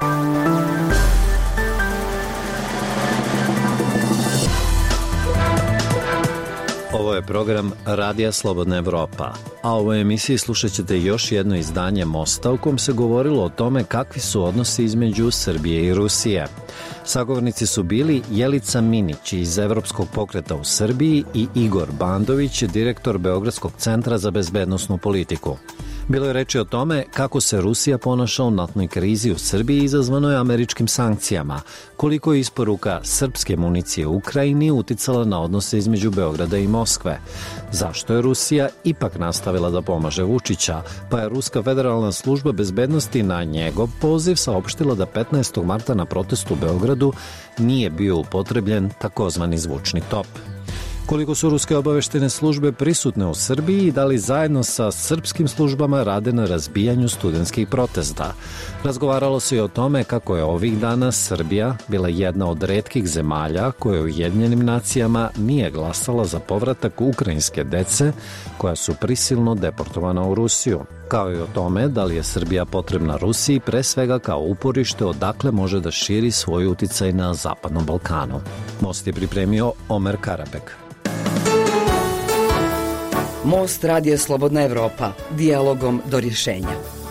Ovo je program Radija Slobodna Evropa, a u ovoj emisiji slušat ćete još jedno izdanje Mosta u kom se govorilo o tome kakvi su odnosi između Srbije i Rusije. Sagovornici su bili Jelica Minić iz Evropskog pokreta u Srbiji i Igor Bandović, direktor Beogradskog centra za bezbednosnu politiku. Bilo je reči o tome kako se Rusija ponaša u naftnoj krizi u Srbiji izazvanoj američkim sankcijama, koliko je isporuka srpske municije u Ukrajini uticala na odnose između Beograda i Moskve, zašto je Rusija ipak nastavila da pomaže Vučića, pa je Ruska federalna služba bezbednosti na njegov poziv saopštila da 15. marta na protestu u Beogradu nije bio upotrebljen takozvani zvučni top. Koliko su ruske obaveštene službe prisutne u Srbiji i da li zajedno sa srpskim službama rade na razbijanju studentskih protesta. Razgovaralo se i o tome kako je ovih dana Srbija bila jedna od retkih zemalja koja u Ujedinjenim nacijama nije glasala za povratak ukrajinske dece koja su prisilno deportovana u Rusiju, kao i o tome da li je Srbija potrebna Rusiji pre svega kao uporište odakle može da širi svoj uticaj na Zapadnom Balkanu. Most je pripremio Omer Karabek. Most Radija Slobodna Evropa, dijalogom do rješenja.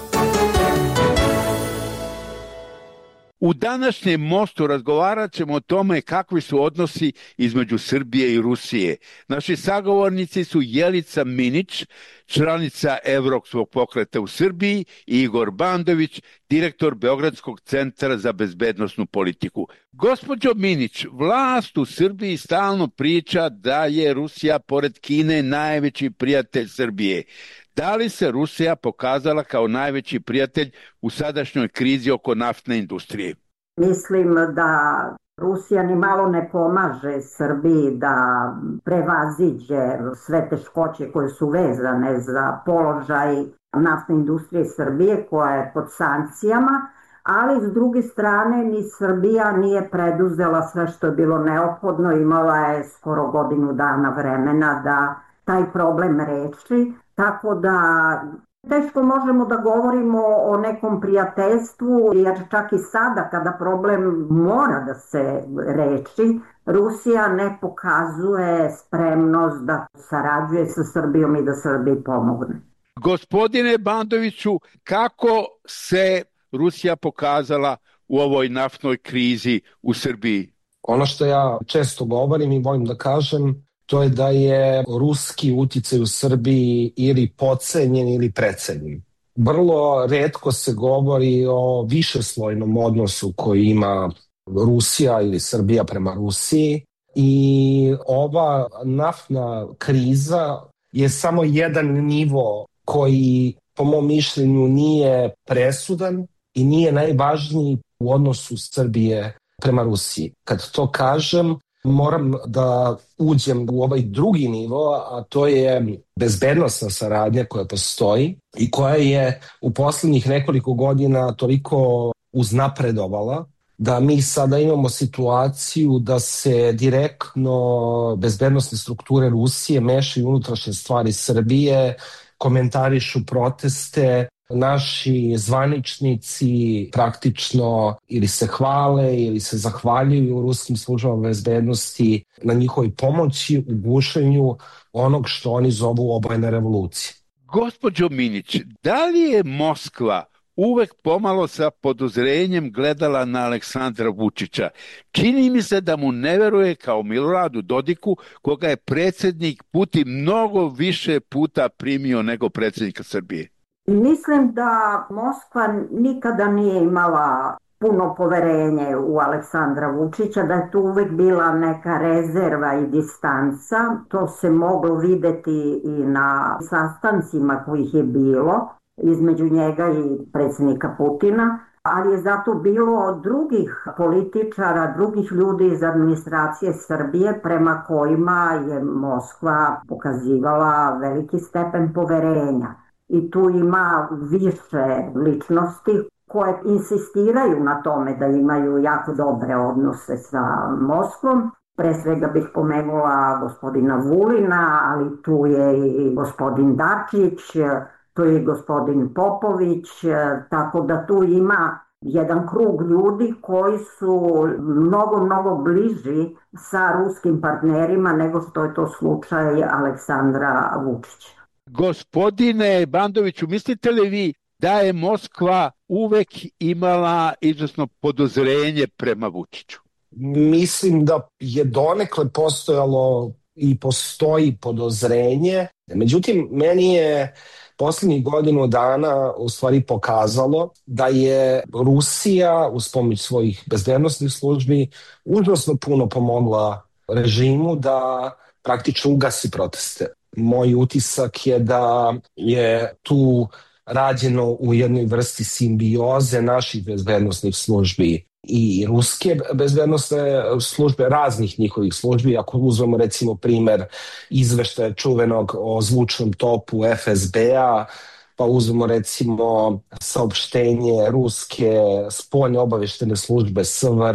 U današnjem Mostu razgovarat ćemo o tome kakvi su odnosi između Srbije i Rusije. Naši sagovornici su Jelica Minić, članica Evropskog pokreta u Srbiji, i Igor Bandović, direktor Beogradskog centra za bezbednosnu politiku. Gospođo Minić, vlast u Srbiji stalno priča da je Rusija pored Kine najveći prijatelj Srbije. Da li se Rusija pokazala kao najveći prijatelj u sadašnjoj krizi oko naftne industrije? Mislim da Rusija ni malo ne pomaže Srbiji da prevaziđe sve teškoće koje su vezane za položaj naftne industrije Srbije koja je pod sankcijama, ali s druge strane ni Srbija nije preduzela sve što je bilo neophodno, imala je skoro godinu dana vremena da taj problem reši. Tako da teško možemo da govorimo o nekom prijateljstvu, jer čak i sada kada problem mora da se reši, Rusija ne pokazuje spremnost da sarađuje sa Srbijom i da Srbiji pomogne. Gospodine Bandoviću, kako se Rusija pokazala u ovoj naftnoj krizi u Srbiji? Ono što ja često govorim i volim da kažem, to je da je ruski uticaj u Srbiji ili podcenjen ili precenjen. Vrlo retko se govori o višeslojnom odnosu koji ima Rusija ili Srbija prema Rusiji i ova naftna kriza je samo jedan nivo koji po mom mišljenju nije presudan i nije najvažniji u odnosu Srbije prema Rusiji. Kad to kažem, moram da uđem u ovaj drugi nivo, a to je bezbednosna saradnja koja postoji i koja je u poslednjih nekoliko godina toliko uznapredovala da mi sada imamo situaciju da se direktno bezbednosne strukture Rusije mešaju u unutrašnje stvari Srbije, komentarišu proteste. Naši zvaničnici praktično ili se hvale ili se zahvaljuju ruskim službama bezbednosti na njihovoj pomoći u gušenju onog što oni zovu obojene revolucije. Gospođo Minić, da li je Moskva uvek pomalo sa podozrenjem gledala na Aleksandra Vučića? Čini mi se da mu ne veruje kao Miloradu Dodiku, koga je predsjednik Putin mnogo više puta primio nego predsjednika Srbije. Mislim da Moskva nikada nije imala puno poverenje u Aleksandra Vučića, da je tu uvek bila neka rezerva i distanca. To se moglo videti i na sastancima kojih je bilo između njega i predsjednika Putina, ali je zato bilo drugih političara, drugih ljudi iz administracije Srbije prema kojima je Moskva pokazivala veliki stepen poverenja. I tu ima više ličnosti koje insistiraju na tome da imaju jako dobre odnose sa Moskvom. Pre svega bih pomenula gospodina Vulina, ali tu je i gospodin Dačić, tu je i gospodin Popović, tako da tu ima jedan krug ljudi koji su mnogo bliži sa ruskim partnerima nego što je to slučaj Aleksandra Vučića. Gospodine Bandoviću, mislite li vi da je Moskva uvek imala izvesno podozrenje prema Vučiću? Mislim da je donekle postojalo i postoji podozrenje. Međutim, meni je posljednjih godinu dana u stvari pokazalo da je Rusija uz pomoć svojih bezbednosnih službi užasno puno pomogla režimu da praktično ugasi proteste. Moj utisak je da je tu rađeno u jednoj vrsti simbioze naših bezbednosnih službi i ruske bezbednosne službe, raznih njihovih službi. Ako uzmemo recimo primer izveštaja čuvenog o zvučnom topu FSB-a, pa uzmemo recimo saopštenje ruske spoljne obaveštene službe SVR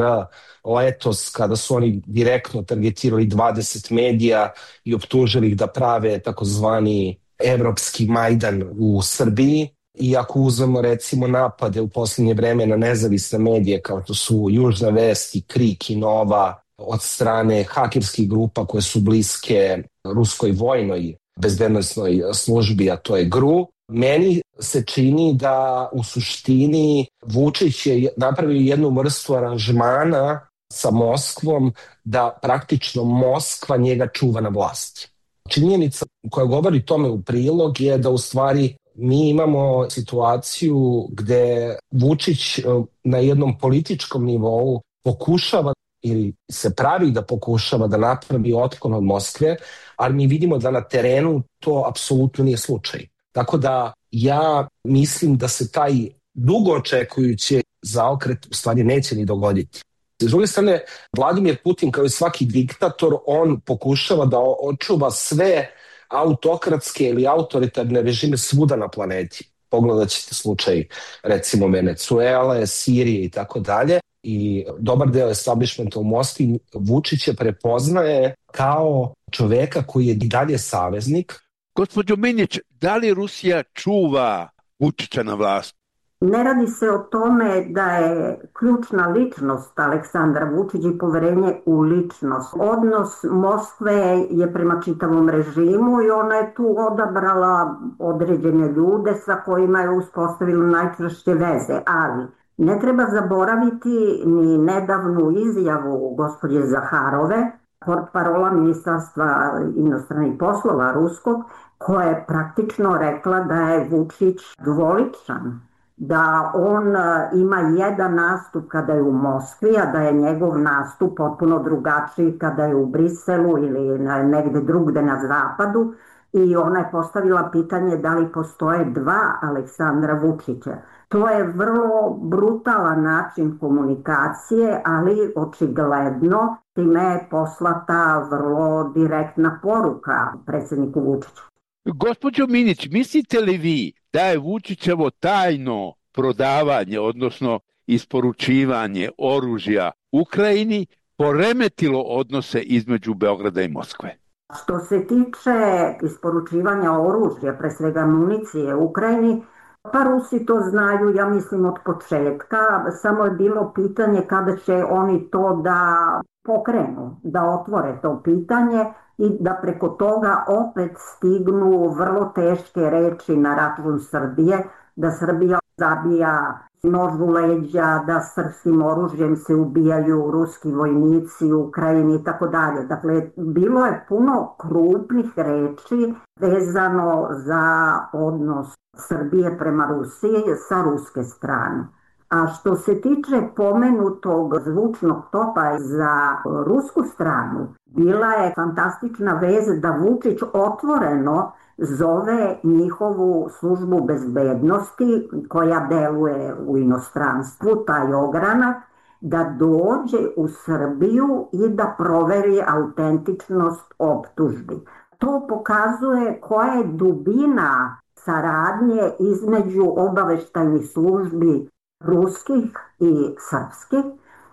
letos, kada su oni direktno targetirali 20 medija i optužili ih da prave takozvani evropski Majdan u Srbiji. I ako uzmemo recimo napade u posljednje vreme na nezavisne medije kao što su Južna vest i Krik i Nova od strane hakerskih grupa koje su bliske ruskoj vojnoj bezbednosnoj službi, a to je GRU, meni se čini da u suštini Vučić je napravio jednu vrstu aranžmana sa Moskvom da praktično Moskva njega čuva na vlasti. Činjenica koja govori tome u prilog je da u stvari mi imamo situaciju gde Vučić na jednom političkom nivou pokušava ili se pravi da pokušava da napravi otklon od Moskve, ali mi vidimo da na terenu to apsolutno nije slučaj. Tako da ja mislim da se taj dugo očekujući zaokret u stvari neće ni dogoditi. S druge strane, Vladimir Putin kao i svaki diktator, on pokušava da očuva sve autokratske ili autoritarne režime svuda na planeti. Pogledat ćete slučaj recimo Venecuele, Sirije i tako dalje. I dobar deo establishmenta u Moskvi Vučića prepoznaje kao čoveka koji je i dalje saveznik. Gospođo Minić, da li Rusija čuva Vučića na vlasti? Ne radi se o tome da je ključna ličnost Aleksandra Vučić i poverenje u ličnost. Odnos Moskve je prema čitavom režimu i ona je tu odabrala određene ljude sa kojima je uspostavila najčvršće veze, ali ne treba zaboraviti ni nedavnu izjavu gospođe Zaharove, portparola Ministarstva inostranih poslova ruskog, koja je praktično rekla da je Vučić dvoličan, da on ima jedan nastup kada je u Moskvi, a da je njegov nastup potpuno drugačiji kada je u Briselu ili negde drugde na zapadu. I ona je postavila pitanje da li postoje dva Aleksandra Vučića. To je vrlo brutalan način komunikacije, ali očigledno time je poslata vrlo direktna poruka predsjedniku Vučiću. Gospođo Minić, mislite li vi da je Vučićevo tajno prodavanje, odnosno isporučivanje oružja Ukrajini poremetilo odnose između Beograda i Moskve? Što se tiče isporučivanja oružja, pre svega municije Ukrajini, pa Rusi to znaju, ja mislim, od početka, samo je bilo pitanje kada će oni to da pokrenu, da otvore to pitanje i da preko toga opet stignu vrlo teške reči na račun Srbije, da Srbija zabija nož u leđa, da srpskim oružjem se ubijaju ruski vojnici u Ukrajini i tako dalje. Dakle, bilo je puno krupnih reči vezano za odnos Srbije prema Rusiji sa ruske strane. A što se tiče pomenutog zvučnog topa za rusku stranu, bila je fantastična vez da Vučić otvoreno zove njihovu službu bezbednosti koja deluje u inostranstvu, taj ogranak, da dođe u Srbiju i da proveri autentičnost optužbi. To pokazuje koja je dubina saradnje između obaveštajnih službi ruskih i srpskih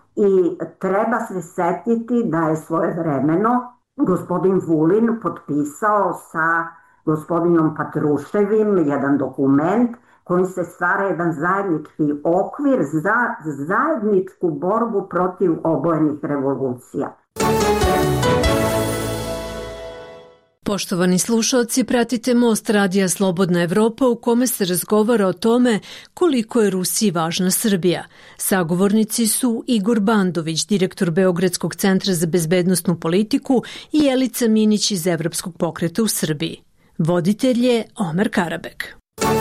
i treba se setiti da je svojevremeno gospodin Vulin potpisao sa gospodinom Patruševim jedan dokument kojim se stvara jedan zajednički okvir za zajedničku borbu protiv obojenih revolucija. Poštovani slušalci, pratite Most radija Slobodna Evropa u kome se razgovara o tome koliko je Rusiji važna Srbija. Sagovornici su Igor Bandović, direktor Beogradskog centra za bezbednosnu politiku i Jelica Minić iz Evropskog pokreta u Srbiji. Voditelj je Omer Karabek.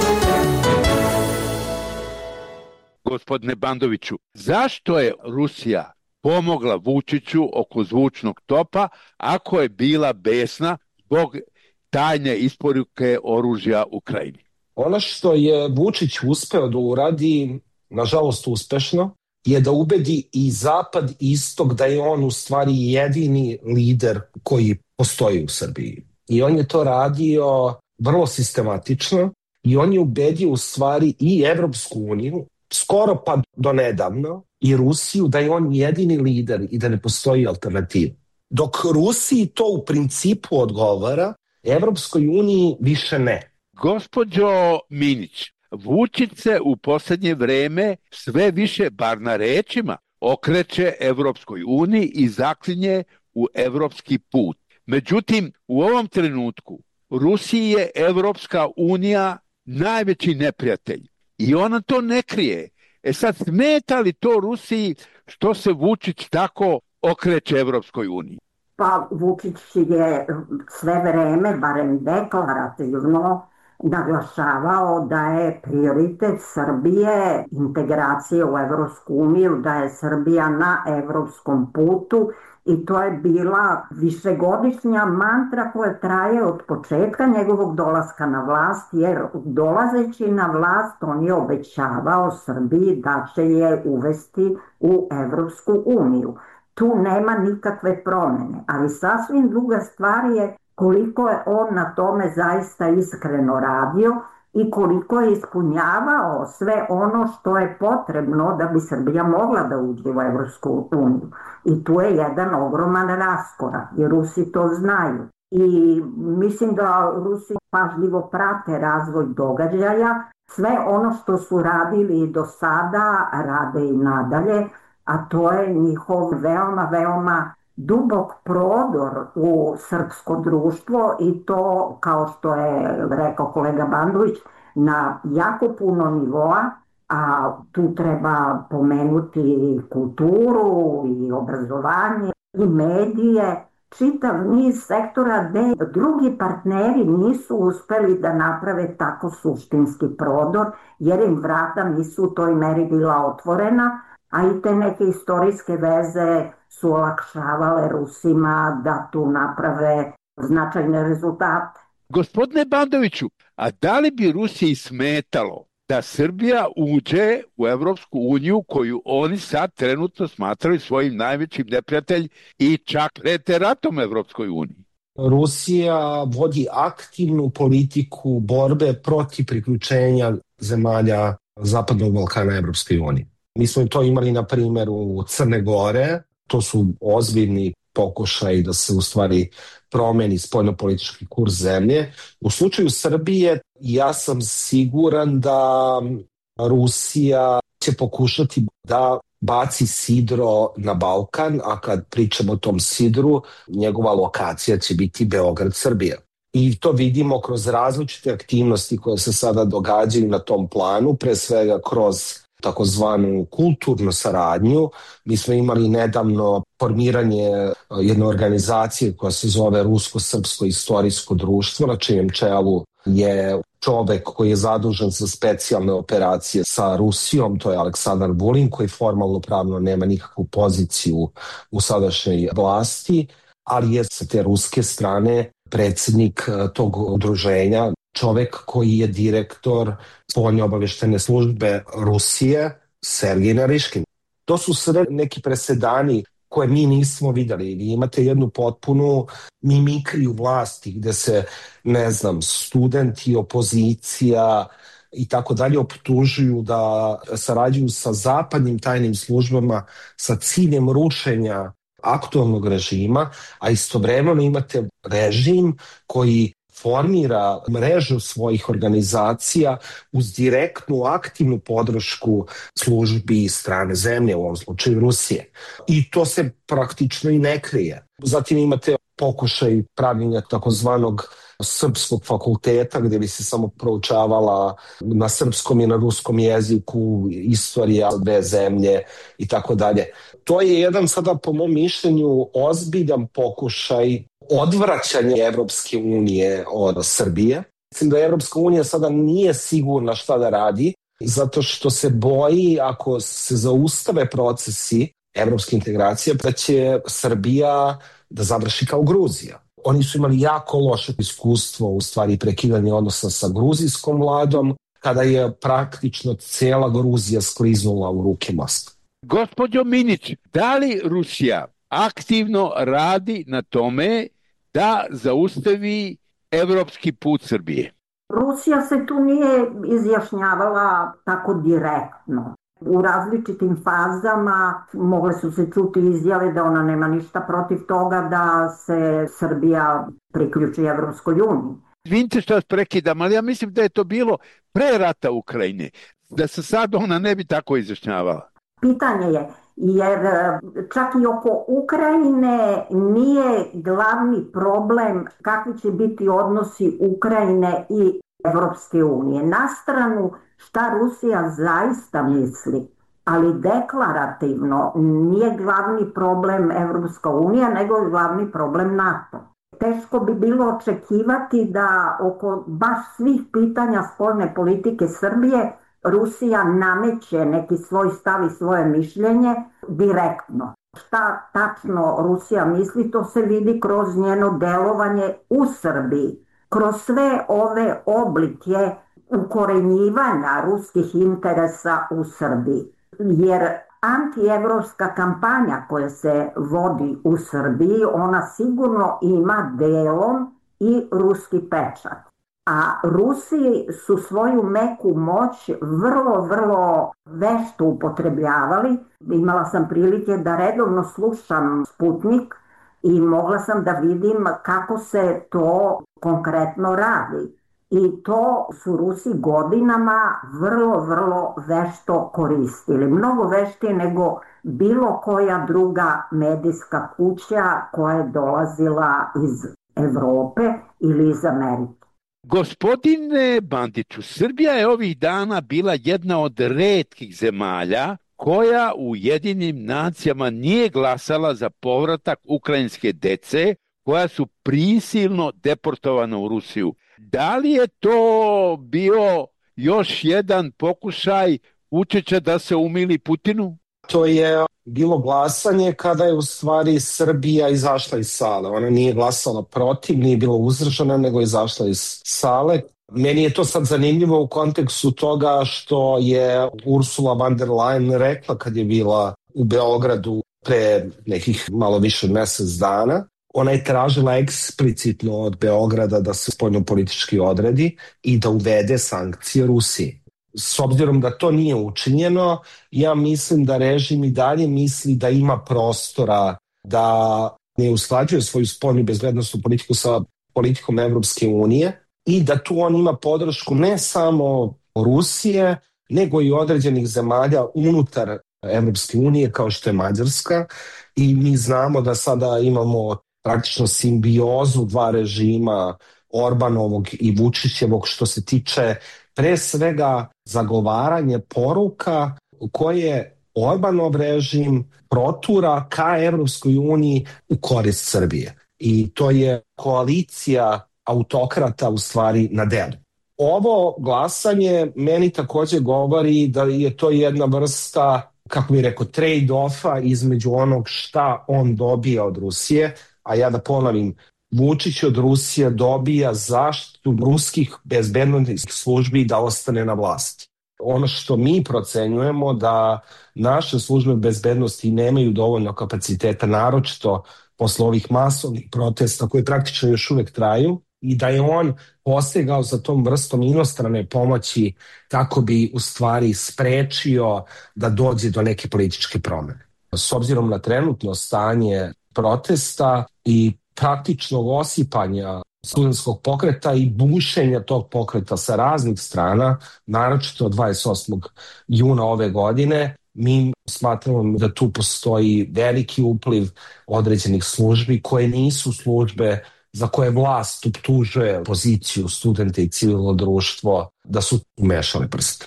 Gospodine Bandoviću, zašto je Rusija pomogla Vučiću oko zvučnog topa ako je bila besna zbog tajne isporuke oružja Ukrajini? Ono što je Vučić uspeo da uradi, nažalost uspešno, je da ubedi i Zapad i Istok da je on u stvari jedini lider koji postoji u Srbiji. I on je to radio vrlo sistematično i on je ubedio u stvari i Evropsku uniju, skoro pa do nedavno, i Rusiju da je on jedini lider i da ne postoji alternativa. Dok Rusiji to u principu odgovara, Evropskoj uniji više ne. Gospođo Minić, Vučić se u posljednje vreme sve više, bar na rečima, okreće Evropskoj uniji i zaklinje u evropski put. Međutim, u ovom trenutku Rusiji je Evropska unija najveći neprijatelj i ona to ne krije. Sad, smeta li to Rusiji što se Vučić tako okreće Evropskoj uniji? Pa Vučić je sve vreme, barem deklarativno, naglašavao da je prioritet Srbije integracija u Evropsku uniju, da je Srbija na evropskom putu i to je bila višegodišnja mantra koja traje od početka njegovog dolaska na vlast, jer dolazeći na vlast on je obećavao Srbiji da će je uvesti u Evropsku uniju. Tu nema nikakve promjene, ali sasvim druga stvar je koliko je on na tome zaista iskreno radio i koliko je ispunjavao sve ono što je potrebno da bi Srbija mogla da uđe u Evropsku uniju. I tu je jedan ogroman raskorak, jer Rusi to znaju. I mislim da Rusi pažljivo prate razvoj događaja, sve ono što su radili do sada rade i nadalje, a to je njihov veoma dubok prodor u srpsko društvo i to, kao što je rekao kolega Bandović, na jako puno nivoa, a tu treba pomenuti kulturu i obrazovanje i medije, čitav niz sektora gde drugi partneri nisu uspeli da naprave tako suštinski prodor, jer im vrata nisu u toj meri bila otvorena, a i te neke istorijske veze su olakšavale Rusima da tu naprave značajne rezultate. Gospodine Bandoviću, a da li bi Rusiji smetalo da Srbija uđe u Evropsku uniju koju oni sad trenutno smatraju svojim najvećim neprijatelj i čak prete ratom Evropskoj uniji? Rusija vodi aktivnu politiku borbe protiv priključenja zemalja Zapadnog Balkana Evropskoj uniji. Mi smo to imali na primjeru Crne Gore, to su ozbiljni pokušaj da se u stvari promeni spoljnopolitički kurs zemlje. U slučaju Srbije ja sam siguran da Rusija će pokušati da baci sidro na Balkan, a kad pričamo o tom sidru, njegova lokacija će biti Beograd, Srbija. I to vidimo kroz različite aktivnosti koje se sada događaju na tom planu, pre svega kroz takozvanu kulturnu saradnju. Mi smo imali nedavno formiranje jedne organizacije koja se zove Rusko-srpsko istorijsko društvo, na čijem čelu je čovek koji je zadužen za specijalne operacije sa Rusijom, to je Aleksandar Vulin, koji formalno pravno nema nikakvu poziciju u sadašnjoj vlasti, ali je sa te ruske strane predsjednik tog udruženja, čovek koji je direktor spoljne obaveštene službe Rusije, Sergej Nariškin. To su sve neki presedani koje mi nismo videli. Vi imate jednu potpunu mimikriju vlasti gde se, ne znam, studenti, opozicija i tako dalje optužuju da sarađuju sa zapadnim tajnim službama sa ciljem rušenja aktualnog režima, a istovremeno imate režim koji formira mrežu svojih organizacija uz direktnu aktivnu podršku službi strane zemlje, u ovom slučaju Rusije. I to se praktično i ne krije. Zatim imate pokušaj pravljenja takozvanog srpskog fakulteta gdje bi se samo proučavala na srpskom i na ruskom jeziku istorija dve zemlje i tako dalje. To je jedan sada, po mom mišljenju, ozbiljan pokušaj odvraćanja Evropske unije od Srbije. Mislim da Evropska unija sada nije sigurna šta da radi, zato što se boji ako se zaustave procesi evropske integracije, da će Srbija da završi kao Gruzija. Oni su imali jako loše iskustvo, u stvari prekidanje odnosa sa gruzijskom vladom, kada je praktično cijela Gruzija skliznula u ruke Moskve. Gospođo Minić, da li Rusija aktivno radi na tome da zaustavi evropski put Srbije? Rusija se tu nije izjašnjavala tako direktno. U različitim fazama mogle su se čuti izjave da ona nema ništa protiv toga da se Srbija priključi Evropskoj uniji. Izvinite što vas prekidam, ali ja mislim da je to bilo pre rata Ukrajine, da se sad ona ne bi tako izjašnjavala. Pitanje je, jer čak i oko Ukrajine nije glavni problem kakvi će biti odnosi Ukrajine i Evropske unije. Na stranu šta Rusija zaista misli, ali deklarativno nije glavni problem Evropska unija, nego je glavni problem NATO. Teško bi bilo očekivati da oko baš svih pitanja spoljne politike Srbije Rusija nameće neki svoj stav i svoje mišljenje direktno. Šta tačno Rusija misli, to se vidi kroz njeno delovanje u Srbiji. Kroz sve ove oblike ukorenjivanja ruskih interesa u Srbiji. Jer antievropska kampanja koja se vodi u Srbiji, ona sigurno ima delom i ruski pečat. A Rusi su svoju meku moć vrlo vešto upotrebljavali. Imala sam prilike da redovno slušam Sputnik i mogla sam da vidim kako se to konkretno radi. I to su Rusi godinama vrlo vešto koristili. Mnogo veštije nego bilo koja druga medijska kuća koja je dolazila iz Evrope ili iz Amerike. Gospodine Bandiću, Srbija je ovih dana bila jedna od retkih zemalja koja u Ujedinjenim nacijama nije glasala za povratak ukrajinske dece koja su prisilno deportovana u Rusiju. Da li je to bio još jedan pokušaj Vučića da se umili Putinu? To je bilo glasanje kada je u stvari Srbija izašla iz sale. Ona nije glasala protiv, nije bila uzdržana, nego je izašla iz sale. Meni je to sad zanimljivo u kontekstu toga što je Ursula von der Leyen rekla kad je bila u Beogradu pre nekih malo više od mjesec dana. Ona je tražila eksplicitno od Beograda da se spoljnopolitički odredi i da uvede sankcije Rusiji. S obzirom da to nije učinjeno, ja mislim da režim i dalje misli da ima prostora da ne usklađuje svoju spoljnu i bezbednosnu politiku sa politikom Evropske unije i da tu on ima podršku ne samo Rusije, nego i određenih zemalja unutar Evropske unije kao što je Mađarska. I mi znamo da sada imamo praktično simbiozu dva režima, Orbanovog i Vučićevog, što se tiče pre svega zagovaranje poruka koje Orbanov režim protura ka Evropskoj uniji u korist Srbije. I to je koalicija autokrata u stvari na delu. Ovo glasanje meni također govori da je to jedna vrsta, kako bih rekao, trade-offa između onog šta on dobija od Rusije, a ja da ponovim, Vučić od Rusije dobija zaštitu ruskih bezbednosnih službi da ostane na vlasti. Ono što mi procenjujemo da naše službe bezbednosti nemaju dovoljno kapaciteta, naročito posle ovih masovnih protesta koji praktično još uvek traju, i da je on postegao za tom vrstom inostrane pomoći kako bi u stvari sprečio da dođe do neke političke promene. S obzirom na trenutno stanje protesta i praktičnog osipanja studentskog pokreta i bušenja tog pokreta sa raznih strana, naročito 28. juna ove godine. Mi smatramo da tu postoji veliki upliv određenih službi koje nisu službe za koje vlast optužuje poziciju studenta i civilno društvo da su umešali prste.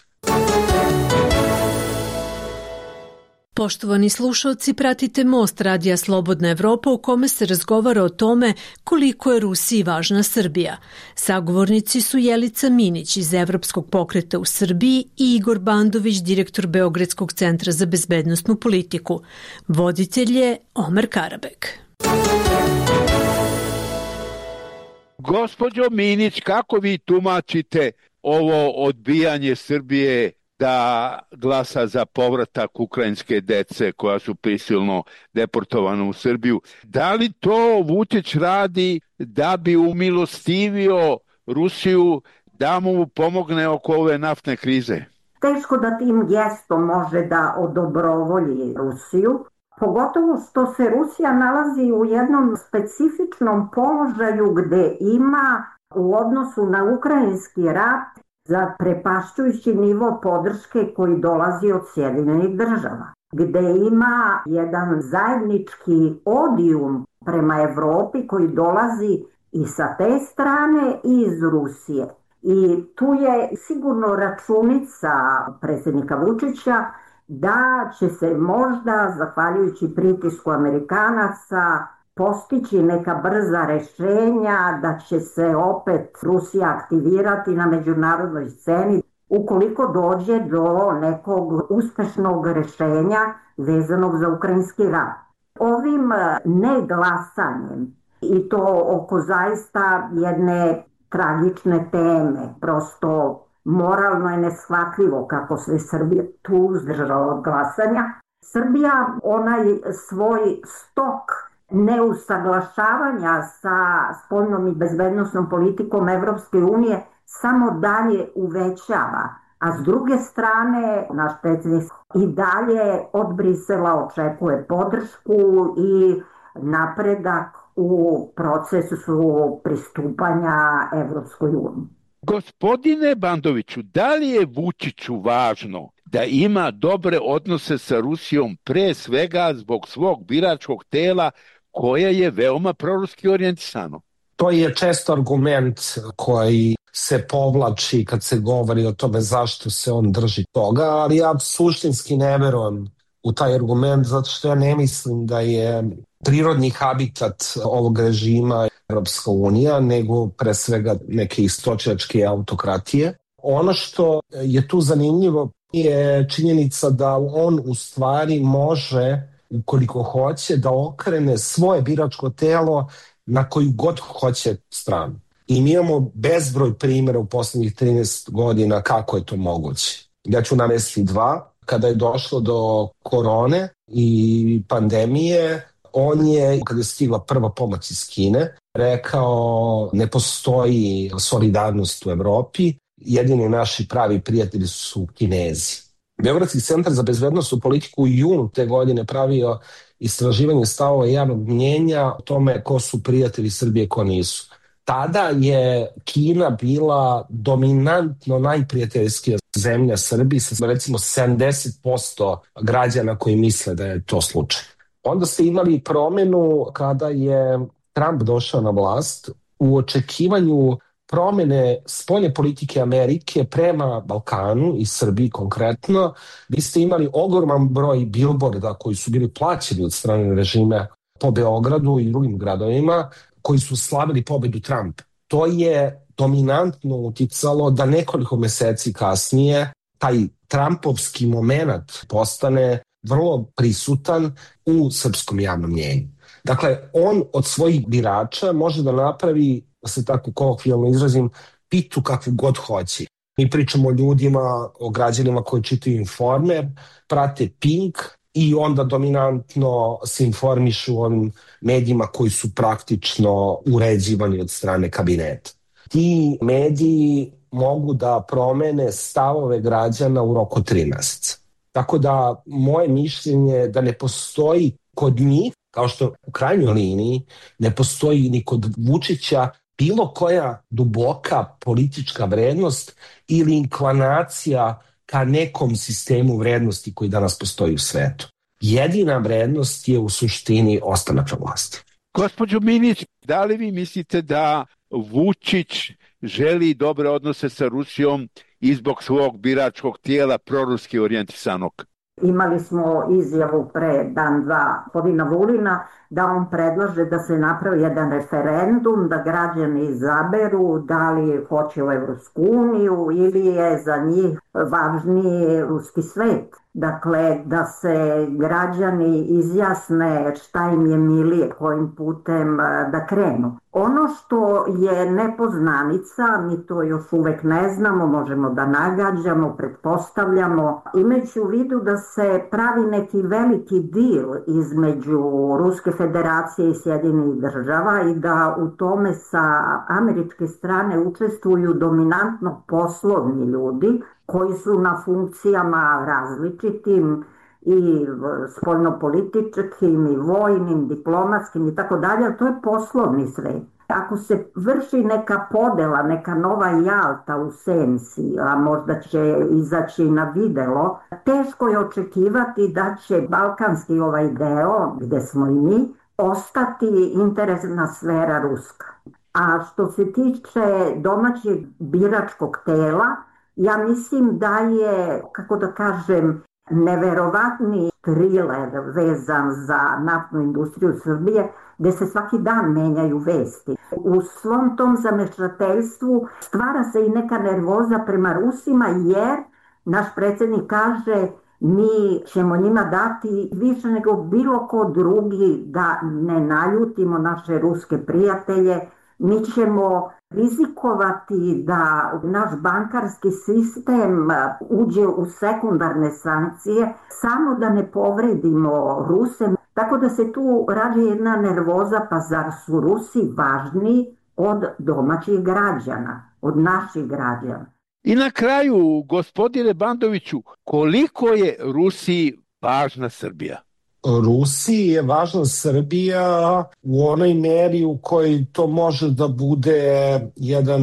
Poštovani slušalci, pratite Most Radija Slobodna Evropa u kome se razgovara o tome koliko je Rusiji važna Srbija. Sagovornici su Jelica Minić iz Evropskog pokreta u Srbiji i Igor Bandović, direktor Beogradskog centra za bezbednosnu politiku. Voditelj je Omer Karabek. Gospođo Minić, kako vi tumačite ovo odbijanje Srbije da glasa za povratak ukrajinske dece koja su prisilno deportovana u Srbiju? Da li to Vučić radi da bi umilostivio Rusiju da mu pomogne oko ove naftne krize? Teško da tim gestom može da odobrovolji Rusiju, pogotovo što se Rusija nalazi u jednom specifičnom položaju gde ima u odnosu na ukrajinski rat zaprepašćujući nivo podrške koji dolazi od Sjedinjenih država, gde ima jedan zajednički odijum prema Evropi koji dolazi i sa te strane i iz Rusije. I tu je sigurno računica predsjednika Vučića da će se možda, zahvaljujući pritisku Amerikanaca, postići neka brza rešenja, da će se opet Rusija aktivirati na međunarodnoj sceni ukoliko dođe do nekog uspešnog rešenja vezanog za ukrajinski rat. Ovim neglasanjem, i to oko zaista jedne tragične teme, prosto moralno je neshvatljivo kako se Srbija tu uzdržala od glasanja, Srbija onaj svoj stok neusaglašavanja sa spoljnom i bezbednosnom politikom Evropske unije samo dalje uvećava. A s druge strane, naš predsjednik i dalje od Brisela očekuje podršku i napredak u procesu pristupanja Evropskoj uniji. Gospodine Bandoviću, da li je Vučiću važno da ima dobre odnose sa Rusijom pre svega zbog svog biračkog tela koje je veoma proruski orijentisano? To je često argument koji se povlači kad se govori o tome zašto se on drži toga, ali ja suštinski ne verujem u taj argument zato što ja ne mislim da je prirodni habitat ovog režima Evropska unija, nego pre svega neke istočnjačke autokratije. Ono što je tu zanimljivo je činjenica da on u stvari može, ukoliko hoće, da okrene svoje biračko telo na koju god hoće stranu. I mi imamo bezbroj primjera u poslednjih 13 godina kako je to moguće. Ja ću navesti dva. Kada je došlo do korone i pandemije, on je, kada je stigla prva pomoć iz Kine, rekao ne postoji solidarnost u Evropi, jedini naši pravi prijatelji su Kinezi. Beogradski centar za bezbednosnu politiku u junu te godine pravio istraživanje stavova javnog mnjenja o tome ko su prijatelji Srbije, ko nisu. Tada je Kina bila dominantno najprijateljskija zemlja Srbiji sa recimo 70% građana koji misle da je to slučaj. Onda ste imali promenu kada je Trump došao na vlast u očekivanju promene spoljne politike Amerike prema Balkanu i Srbiji konkretno. Vi ste imali ogroman broj bilborda koji su bili plaćeni od strane režima po Beogradu i drugim gradovima koji su slavili pobedu Trumpa. To je dominantno uticalo da nekoliko meseci kasnije taj Trumpovski moment postane vrlo prisutan u srpskom javnom mnjenju. Dakle, on od svojih birača može da napravi, da se tako kolokvijalno izrazim, pitu kakvu god hoće. Mi pričamo o ljudima, o građanima koji čitaju Informer, prate Pink i onda dominantno se informišu o medijima koji su praktično uređivani od strane kabineta. Ti mediji mogu da promene stavove građana u roku 3 meseca. Tako da moje mišljenje je da ne postoji kod njih, kao što u krajnjoj liniji ne postoji ni kod Vučića, bilo koja duboka politička vrednost ili inklinacija ka nekom sistemu vrednosti koji danas postoji u svetu. Jedina vrednost je u suštini ostanak na vlasti. Gospođo Minić, da li vi mislite da Vučić želi dobre odnose sa Rusijom i zbog svog biračkog tijela proruski orijentisanog? Imali smo izjavu pre dan, dva gospodina Vulina da on predlaže da se napravi jedan referendum, da građani izaberu da li hoće u Evropsku uniju ili je za njih važniji ruski svet. Dakle, da se građani izjasne šta im je milije, kojim putem da krenu. Ono što je nepoznanica, mi to još uvek ne znamo, možemo da nagađamo, pretpostavljamo, imajući u vidu da se pravi neki veliki dil između Ruske federacije i Sjedinjenih država i da u tome sa američke strane učestvuju dominantno poslovni ljudi koji su na funkcijama različitim i spoljnopolitičkim i vojnim, diplomatskim i tako dalje, to je poslovni svet. Ako se vrši neka podela, neka nova Jalta u senci, a možda će izaći na videlo, teško je očekivati da će balkanski ovaj deo, gde smo i mi, ostati interesna sfera ruska. A što se tiče domaćeg biračkog tela, ja mislim da je, kako da kažem, neverovatni triler vezan za naftnu industriju Srbije, gde se svaki dan menjaju vesti. U svom tom zamešateljstvu stvara se i neka nervoza prema Rusima, jer naš predsjednik kaže mi ćemo njima dati više nego bilo ko drugi da ne naljutimo naše ruske prijatelje. Mi ćemo rizikovati da naš bankarski sistem uđe u sekundarne sankcije samo da ne povredimo Ruse. Tako da se tu rađe jedna nervoza, pa zar su Rusi važniji od domaćih građana, od naših građana? I na kraju, gospodine Bandoviću, koliko je Rusiji važna Srbija? Rusiji je važna Srbija u onoj meri u kojoj to može da bude jedan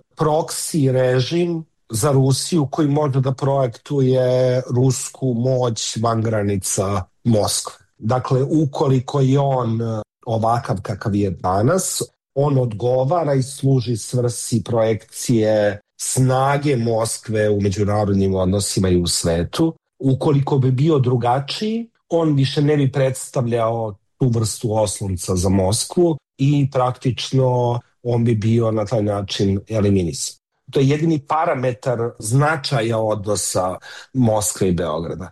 proksi režim za Rusiju koji može da projektuje rusku moć van granica Moskve. Dakle, ukoliko je on ovakav kakav je danas, on odgovara i služi svrsi projekcije snage Moskve u međunarodnim odnosima i u svetu. Ukoliko bi bio drugačiji, on više ne bi predstavljao tu vrstu oslonca za Moskvu i praktično on bi bio na taj način eliminisan. To je jedini parametar značaja odnosa Moskve i Beograda.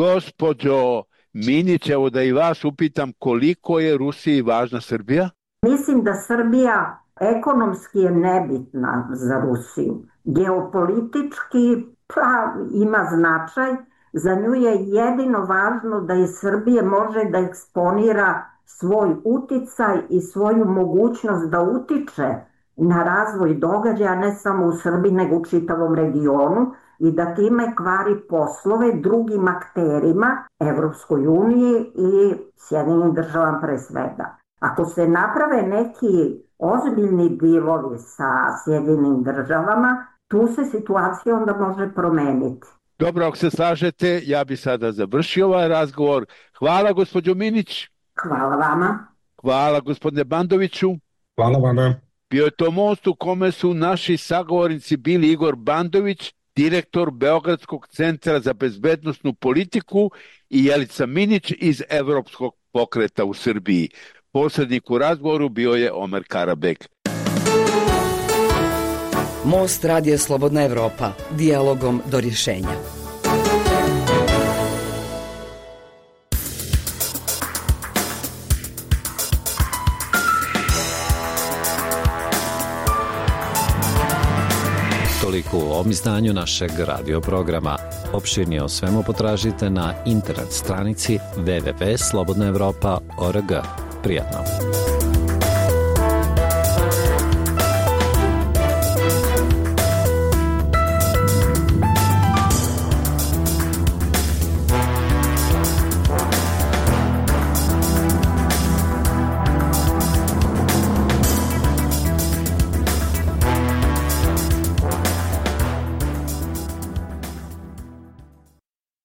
Gospođo Minić, evo da i vas upitam, koliko je Rusiji važna Srbija? Mislim da Srbija ekonomski je nebitna za Rusiju. Geopolitički pa ima značaj. Za nju je jedino važno da iz Srbije može da eksponira svoj uticaj i svoju mogućnost da utiče na razvoj događaja ne samo u Srbiji nego u čitavom regionu i da time kvari poslove drugim akterima, Evropskoj uniji i Sjedinjenim državama pre svega. Ako se naprave neki ozbiljni dilovi sa Sjedinjenim državama, tu se situacija onda može promeniti. Dobro, ako se slažete, ja bi sada završio ovaj razgovor. Hvala, gospođo Minić. Hvala vama. Hvala, gospodine Bandoviću. Hvala vama. Bio je to most u kome su naši sagovornici bili Igor Bandović, direktor Beogradskog centra za bezbednosnu politiku, i Jelica Minić iz Evropskog pokreta u Srbiji. Posrednik u razgovoru bio je Omer Karabek. Most Radija Slobodna Evropa. Dijalogom do rješenja. Toliko u ovom izdanju našeg radio programa. Opširnije o svemu potražite na internet stranici www.slobodnaevropa.org. Prijatno.